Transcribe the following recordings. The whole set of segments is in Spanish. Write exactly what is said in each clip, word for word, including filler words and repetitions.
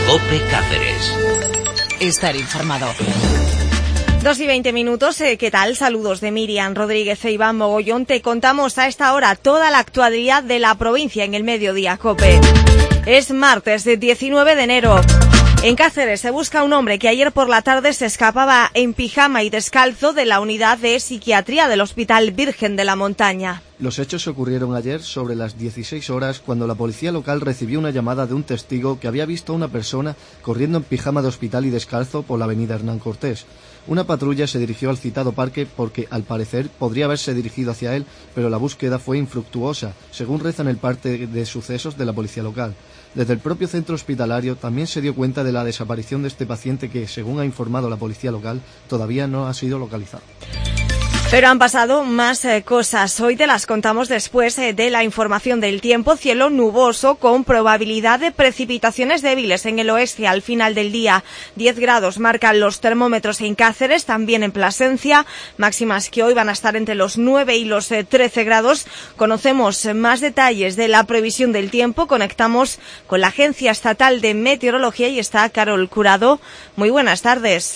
COPE Cáceres. Estar informado. Dos y veinte minutos, eh, ¿qué tal? Saludos de Miriam Rodríguez e Iván Mogollón. Te contamos a esta hora toda la actualidad de la provincia en el Mediodía COPE. Es martes, diecinueve de enero. En Cáceres se busca un hombre que ayer por la tarde se escapaba en pijama y descalzo de la unidad de psiquiatría del Hospital Virgen de la Montaña. Los hechos ocurrieron ayer sobre las dieciséis horas cuando la policía local recibió una llamada de un testigo que había visto a una persona corriendo en pijama de hospital y descalzo por la avenida Hernán Cortés. Una patrulla se dirigió al citado parque porque, al parecer, podría haberse dirigido hacia él, pero la búsqueda fue infructuosa, según reza en el parte de sucesos de la policía local. Desde el propio centro hospitalario también se dio cuenta de la desaparición de este paciente que, según ha informado la policía local, todavía no ha sido localizado. Pero han pasado más eh, cosas. Hoy te las contamos después eh, de la información del tiempo. Cielo nuboso con probabilidad de precipitaciones débiles en el oeste al final del día. diez grados marcan los termómetros en Cáceres, también en Plasencia. Máximas que hoy van a estar entre los nueve y los eh, trece grados. Conocemos eh, más detalles de la previsión del tiempo. Conectamos con la Agencia Estatal de Meteorología y está Carol Curado. Muy buenas tardes.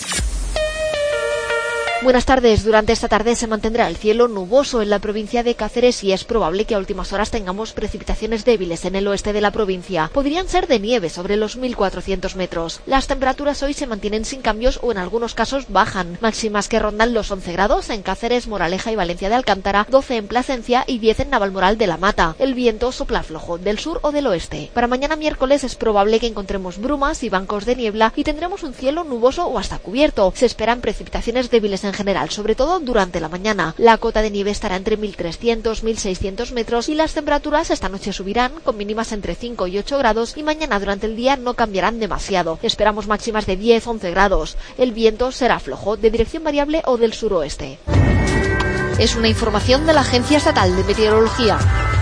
Buenas tardes. Durante esta tarde se mantendrá el cielo nuboso en la provincia de Cáceres y es probable que a últimas horas tengamos precipitaciones débiles en el oeste de la provincia. Podrían ser de nieve sobre los mil cuatrocientos metros. Las temperaturas hoy se mantienen sin cambios o en algunos casos bajan. Máximas que rondan los once grados en Cáceres, Moraleja y Valencia de Alcántara, doce en Plasencia y diez en Navalmoral de la Mata. El viento sopla flojo del sur o del oeste. Para mañana miércoles es probable que encontremos brumas y bancos de niebla y tendremos un cielo nuboso o hasta cubierto. Se esperan precipitaciones débiles en general, sobre todo durante la mañana. La cota de nieve estará entre mil trescientos y mil seiscientos metros y las temperaturas esta noche subirán con mínimas entre cinco y ocho grados y mañana durante el día no cambiarán demasiado. Esperamos máximas de diez a once grados. El viento será flojo, de dirección variable o del suroeste. Es una información de la Agencia Estatal de Meteorología.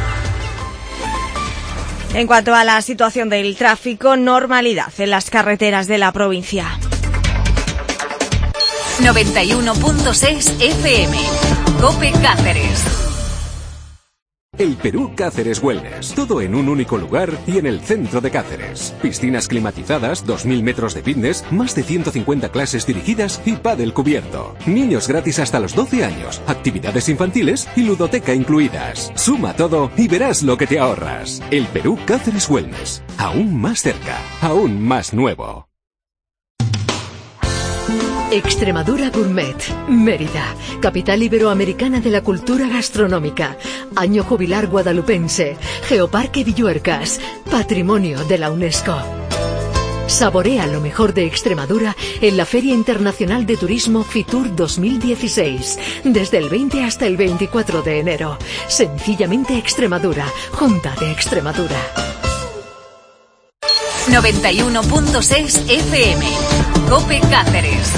En cuanto a la situación del tráfico, normalidad en las carreteras de la provincia. noventa y uno punto seis F M. COPE Cáceres. El Perú Cáceres Wellness. Todo en un único lugar y en el centro de Cáceres. Piscinas climatizadas, dos mil metros de fitness, más de ciento cincuenta clases dirigidas y pádel cubierto. Niños gratis hasta los doce años. Actividades infantiles y ludoteca incluidas. Suma todo y verás lo que te ahorras. El Perú Cáceres Wellness. Aún más cerca. Aún más nuevo. Extremadura Gourmet, Mérida, capital iberoamericana de la cultura gastronómica, año jubilar guadalupense, Geoparque Villuercas, patrimonio de la UNESCO. Saborea lo mejor de Extremadura en la Feria Internacional de Turismo Fitur dos mil dieciséis, desde el veinte hasta el veinticuatro de enero. Sencillamente Extremadura, Junta de Extremadura. noventa y uno punto seis F M. COPE Cáceres.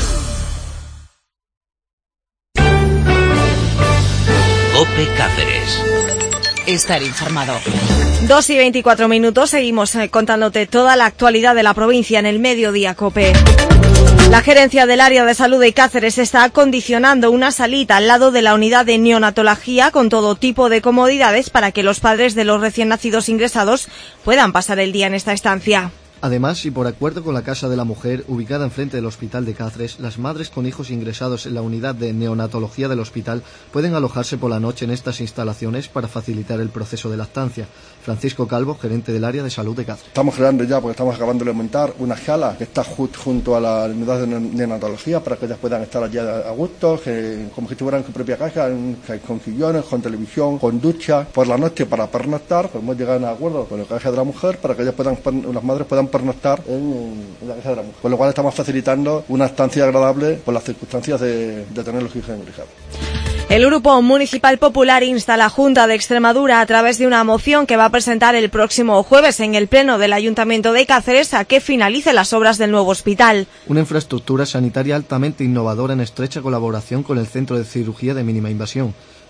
COPE Cáceres. Estar informado. Dos y veinticuatro minutos, seguimos contándote toda la actualidad de la provincia en el Mediodía COPE. La gerencia del área de salud de Cáceres está acondicionando una salita al lado de la unidad de neonatología con todo tipo de comodidades para que los padres de los recién nacidos ingresados puedan pasar el día en esta estancia. Además, y por acuerdo con la Casa de la Mujer, ubicada enfrente del Hospital de Cáceres, las madres con hijos ingresados en la unidad de neonatología del hospital pueden alojarse por la noche en estas instalaciones para facilitar el proceso de lactancia. Francisco Calvo, gerente del área de salud de Cáceres. Estamos creando ya, porque estamos acabando de montar, una sala que está just, junto a la unidad de neonatología para que ellas puedan estar allí a gusto, que, como si tuvieran su propia casa, con sillones, con televisión, con ducha. Por la noche, para pernoctar, podemos llegar a un acuerdo con la Casa de la Mujer para que ellas puedan, las madres puedan pernoctar en, en la Casa de la Mujer. Con lo cual estamos facilitando una estancia agradable por las circunstancias de, de tener los hijos ingresados. El Grupo Municipal Popular insta a la Junta de Extremadura a través de una moción que va a presentar el próximo jueves en el Pleno del Ayuntamiento de Cáceres a que finalice las obras del nuevo hospital. Una infraestructura sanitaria altamente innovadora en estrecha colaboración con el Centro de Cirugía de Mínima Invasión.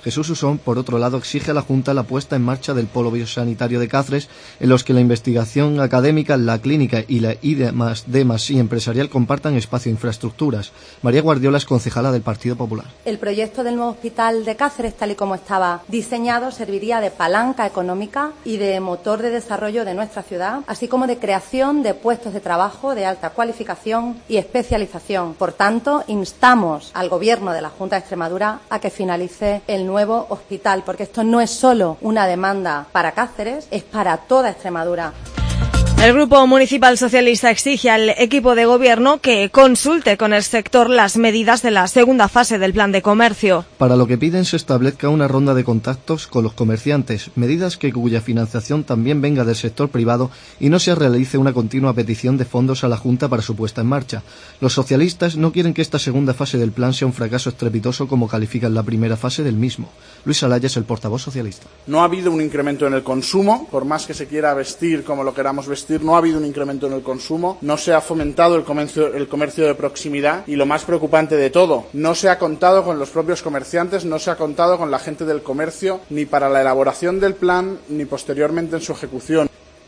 Jesús Usón, por otro lado, exige a la Junta la puesta en marcha del polo biosanitario de Cáceres, en los que la investigación académica, la clínica y la I D más D más I empresarial compartan espacio e infraestructuras. María Guardiola es concejala del Partido Popular. El proyecto del nuevo hospital de Cáceres, tal y como estaba diseñado, serviría de palanca económica y de motor de desarrollo de nuestra ciudad, así como de creación de puestos de trabajo de alta cualificación y especialización. Por tanto, instamos al Gobierno de la Junta de Extremadura a que finalice el nuevo hospital, porque esto no es solo una demanda para Cáceres, es para toda Extremadura. El Grupo Municipal Socialista exige al equipo de gobierno que consulte con el sector las medidas de la segunda fase del plan de comercio. Para lo que piden se establezca una ronda de contactos con los comerciantes, medidas que cuya financiación también venga del sector privado y no se realice una continua petición de fondos a la Junta para su puesta en marcha. Los socialistas no quieren que esta segunda fase del plan sea un fracaso estrepitoso como califican la primera fase del mismo. Luis Alaya es el portavoz socialista. No ha habido un incremento en el consumo, por más que se quiera vestir como lo queramos vestir, no ha habido un incremento en el consumo, no se ha fomentado el comercio, el comercio de proximidad y lo más preocupante de todo, no se ha contado con los propios comerciantes, no se ha contado con la gente del comercio ni para la elaboración del plan ni posteriormente en su ejecución.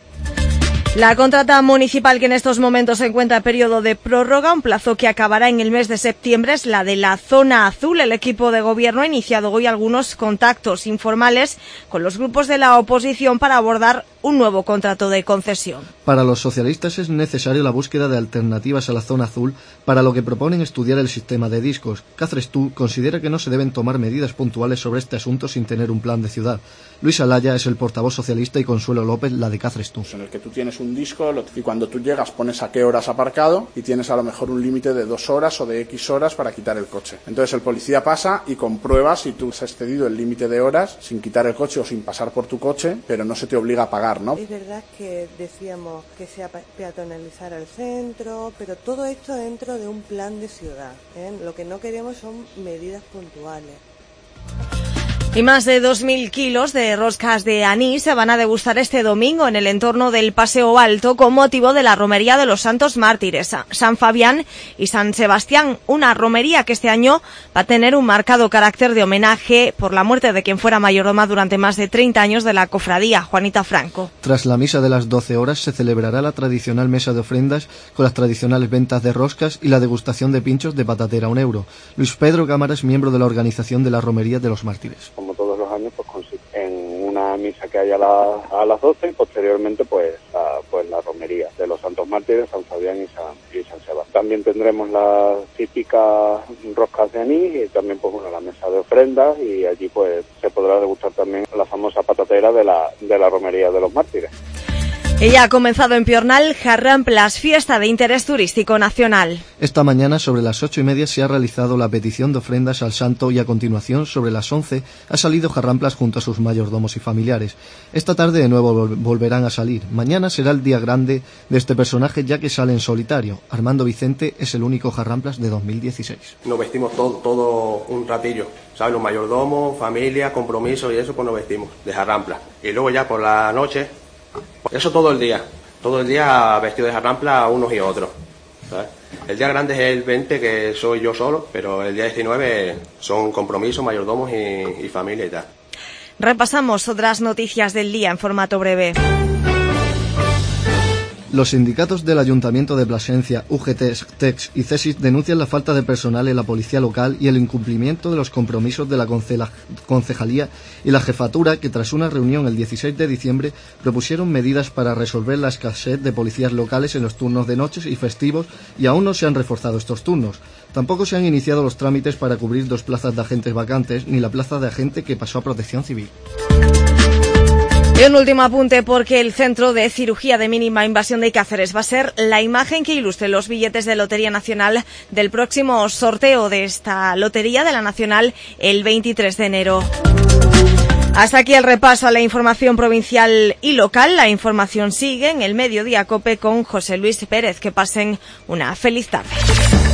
La contrata municipal que en estos momentos se encuentra en periodo de prórroga, un plazo que acabará en el mes de septiembre, es la de la zona azul. El equipo de gobierno ha iniciado hoy algunos contactos informales con los grupos de la oposición para abordar un nuevo contrato de concesión. Para los socialistas es necesaria la búsqueda de alternativas a la zona azul, para lo que proponen estudiar el sistema de discos. Cáceres Tú considera que no se deben tomar medidas puntuales sobre este asunto sin tener un plan de ciudad. Luis Alaya es el portavoz socialista y Consuelo López la de Cáceres Tú. En el que tú tienes un disco y cuando tú llegas pones a qué horas aparcado y tienes a lo mejor un límite de dos horas o de X horas para quitar el coche. Entonces el policía pasa y comprueba si tú has excedido el límite de horas sin quitar el coche o sin pasar por tu coche, pero no se te obliga a pagar, ¿no? Es verdad que decíamos que se peatonalizara el centro, pero todo esto dentro de un plan de ciudad, ¿eh? Lo que no queremos son medidas puntuales. Y más de dos mil kilos de roscas de anís se van a degustar este domingo en el entorno del Paseo Alto con motivo de la romería de los Santos Mártires, San Fabián y San Sebastián. Una romería que este año va a tener un marcado carácter de homenaje por la muerte de quien fuera mayordoma durante más de treinta años de la cofradía, Juanita Franco. Tras la misa de las doce horas se celebrará la tradicional mesa de ofrendas con las tradicionales ventas de roscas y la degustación de pinchos de patatera a un euro. Luis Pedro Cámara es miembro de la organización de la romería de los Mártires. Como todos los años, pues consiste en una misa que hay a, la, a las doce y posteriormente pues la, pues la romería de los Santos Mártires, San Fabián y San, y San Sebastián. También tendremos las típicas roscas de anís y también pues bueno, la mesa de ofrendas y allí pues se podrá degustar también la famosa patatera de la, de la romería de los Mártires. Ella ha comenzado en Piornal Jarramplas, fiesta de interés turístico nacional. Esta mañana sobre las ocho y media se ha realizado la petición de ofrendas al santo y a continuación sobre las once ha salido Jarramplas junto a sus mayordomos y familiares. Esta tarde de nuevo vol- volverán a salir. Mañana será el día grande de este personaje ya que sale en solitario. Armando Vicente es el único Jarramplas de dos mil dieciséis. Nos vestimos todo, todo un ratillo, ¿sabes? Los mayordomos, familia, compromiso y eso pues nos vestimos de Jarramplas. Y luego ya por la noche... Eso todo el día, todo el día vestido de jarrampla unos y otros, ¿sabes? El día grande es el veinte, que soy yo solo, pero el día diecinueve son compromisos, mayordomos y, y familia y tal. Repasamos otras noticias del día en formato breve. Los sindicatos del Ayuntamiento de Plasencia, U G T, Tex y CESIS denuncian la falta de personal en la policía local y el incumplimiento de los compromisos de la concejalía y la jefatura que tras una reunión el dieciséis de diciembre propusieron medidas para resolver la escasez de policías locales en los turnos de noches y festivos y aún no se han reforzado estos turnos. Tampoco se han iniciado los trámites para cubrir dos plazas de agentes vacantes ni la plaza de agente que pasó a Protección Civil. Y un último apunte porque el Centro de Cirugía de Mínima Invasión de Cáceres va a ser la imagen que ilustre los billetes de Lotería Nacional del próximo sorteo de esta Lotería de la Nacional el veintitrés de enero. Hasta aquí el repaso a la información provincial y local. La información sigue en el Mediodía COPE con José Luis Pérez. Que pasen una feliz tarde.